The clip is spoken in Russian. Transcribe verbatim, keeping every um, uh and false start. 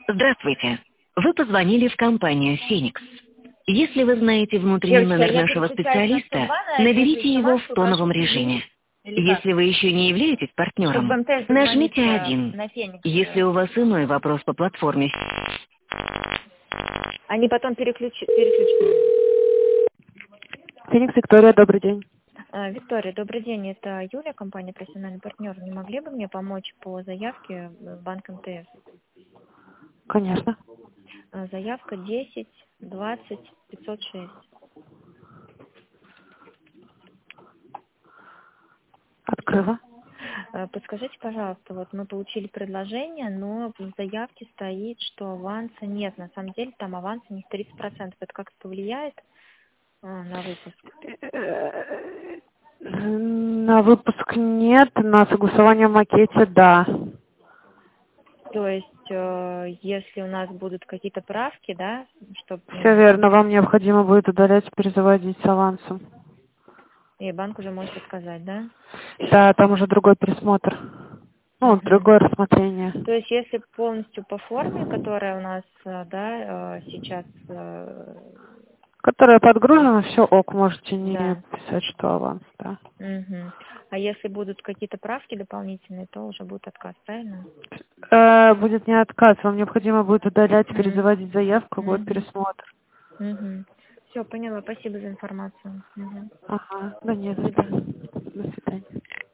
Здравствуйте. Вы позвонили в компанию «Феникс». Если вы знаете внутренний Девочки, номер я нашего переключаюсь на специалиста, сто два, на наберите его в смс-ку, тоновом прошу режиме. следить. Или как? Если вы еще не являетесь Чтобы партнером, в МТС нажмите дозвониться один. на Феникс. Если у вас иной вопрос по платформе, Они потом переключат. переключат. Феникс, Виктория, добрый день. А, Виктория, добрый день. Это Юлия, компания «Профессиональный партнер». Не могли бы мне помочь по заявке в банк МТС? Конечно. А, Заявка десять двадцать пятьсот шесть. Открыла. А, Подскажите, пожалуйста, вот мы получили предложение, но в заявке стоит, что аванса нет. На самом деле там аванс у них тридцать процентов. Это как-то повлияет а, на выпуск? На выпуск нет, на согласование в макете да. То есть, э, если у нас будут какие-то правки, да, чтобы... Все верно, вам необходимо будет удалять, перезаводить с авансом. И банк уже может отказать, да? Да, там уже другой присмотр. Ну, Мгм. другое рассмотрение. То есть, если полностью по форме, которая у нас, э, да, э, сейчас... э, Которое подгружено, все ок, можете не Да. писать, что аванс, да. Мгм. А если будут какие-то правки дополнительные, то уже будет отказ, правильно? Э, будет не отказ, вам необходимо будет удалять, Мгм. перезаводить заявку, будет Мгм. пересмотр. Мгм. Все, поняла. Спасибо за информацию. Мгм. Ага, да нет. До свидания. До свидания.